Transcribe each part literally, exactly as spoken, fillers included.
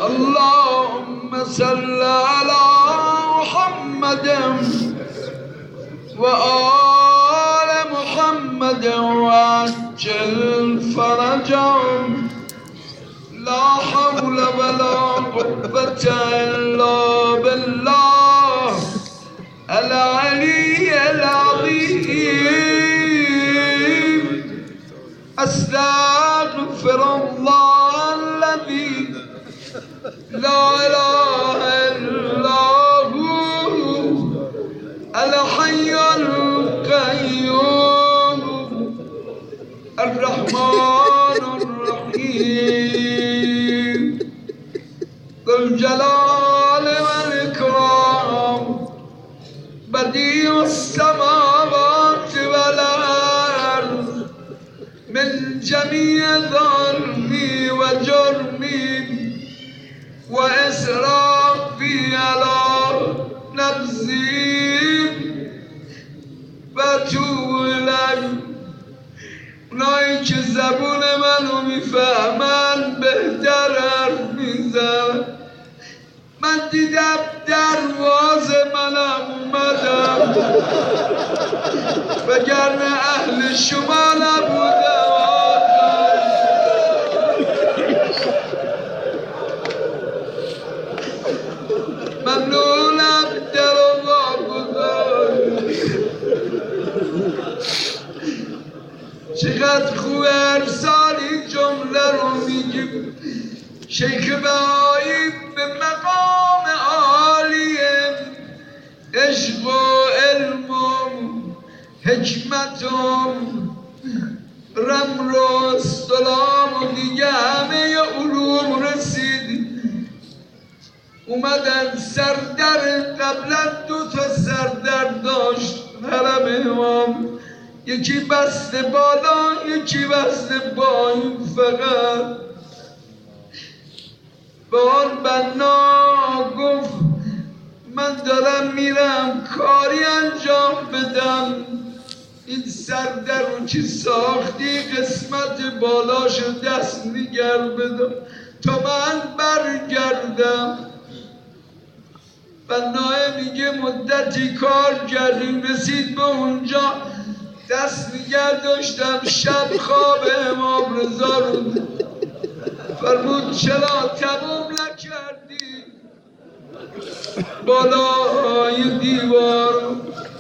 اللهم صل على محمد وآل محمد وعجل فرجهم لا حول ولا قوة إلا بالله العلي العظيم. أستغفر الله الذي لا إله إلا هو الحي القيوم الرحمن الرحيم ذو الجلال والإكرام بديع السماوات والأرض من جميع ظلمي وجرمي وإسرافي على نفسي وأتوب إليه. اونایی که زبون منو میفهمن بهتر حرف میزنن. من دیدم دروازه منم اومدم وگرنه اهل شما نبودم. ممنونم در الله بزرگ. چقدر خوبه هر سال این جمله رو میگیم. شیخ بهایی به مقام عالی عشق و علم و حکمت و رمر و استلام و دیگه همه علوم رسید. اومدن سردر قبلا دو تا سردر داشت حرم امام، یکی بسته بالا یکی بسته پایین. فقط به آن بنا گفت من دارم میرم کاری انجام بدم، این سردر رو که ساختی قسمت بالاشو دست نگر بدم تا من برگردم. بناه میگه مدتی کار کردیم، رسید به اونجا دست نگر داشتم. شب خواب امام رضا رو فرمود چرا تموم نکردی بالای دیوار؟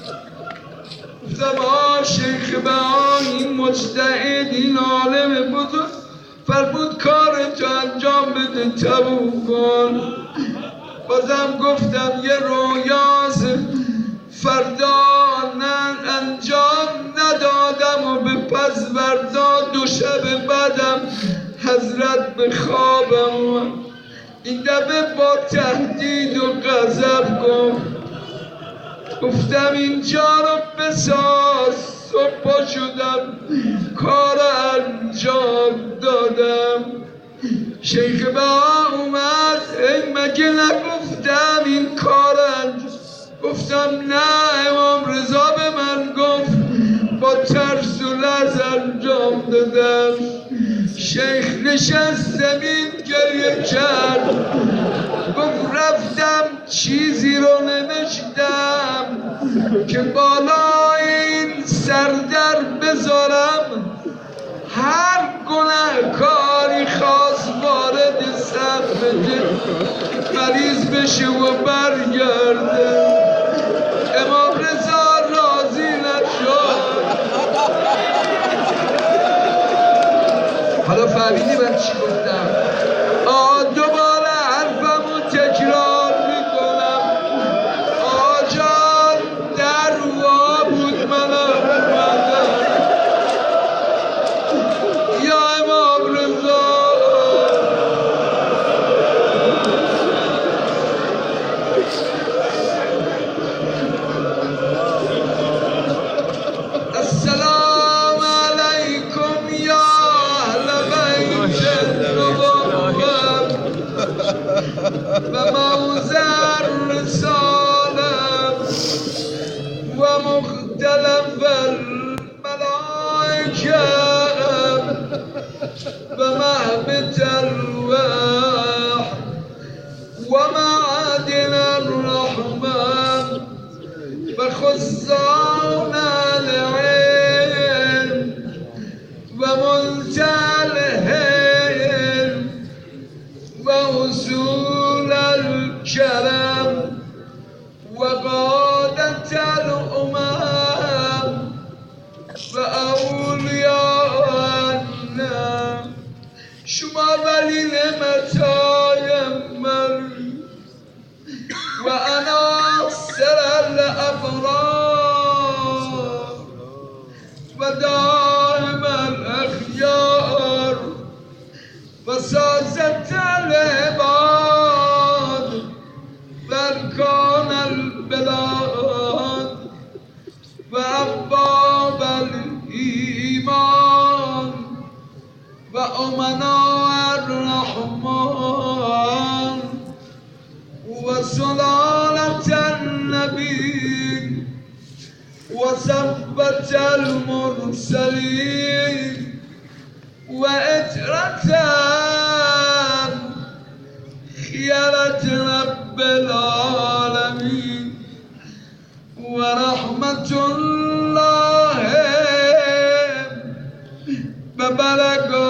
گفتم آه شیخ بهایی مجتهد این عالم بزرگ فرمود کارتو انجام بده تموم کن. بازم گفتم یه رویاست، فردا نه انجام ندادم و به پس فردا دو شب بعدم حضرت به خوابم. این دفعه با تهدید و غضب گفت گفتم اینجا رو بساز. صبح شدم کار انجام دادم. شیخ بها اومد ای مگه نگفتم این کار انجام؟ گفتم نه امام رضا به من گفت با ترس و لرز انجام دادم. شیخ نشست زمین گریه کرد گفت رفتم چیزی رو نوشتم که بالای این سردر بذارم هر گناهکاری خواست وارد سقف مریض بشه و برگرده. امام رضا راضی نشد. حالا فهمیدی من چی گفتم؟ آه دوباره حرفمو تکرار میکنم. آه جان در وا بود منم اومدم. یا امام رضا السلام علیکم یا اهل بیت النبوة و موضع الرسالة و مختلف الملائکه و محبت الوحی خزان العلم ومنتهى الحلم وأصول الكرم وقادة الأمم وأولياء النعم شما ولی نعمتای من وأنا سر الأبرار ودائم الأخيار وساسة العباد وأركان البلاد وأبواب الإيمان وأمناء الرحمن وسلالة النبي وثبت المرسلين وإترة خيرة رب العالمين ورحمة الله ببلغ